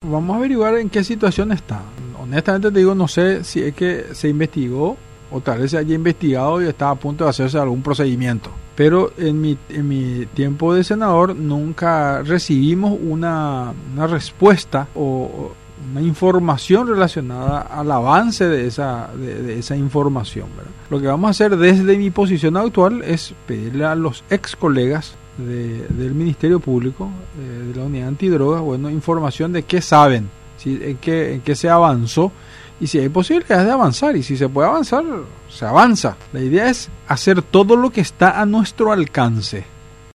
vamos a averiguar en qué situación está. Honestamente te digo, no sé si es que se investigó o tal vez se haya investigado y está a punto de hacerse algún procedimiento. Pero en mi tiempo de senador nunca recibimos una respuesta o una información relacionada al avance de esa información, ¿verdad? Lo que vamos a hacer desde mi posición actual es pedirle a los ex colegas del Ministerio Público, de la Unidad Antidrogas, bueno, información de qué saben, ¿sí? en qué se avanzó y si hay posibilidades de avanzar, y si se puede avanzar, se avanza. La idea es hacer todo lo que está a nuestro alcance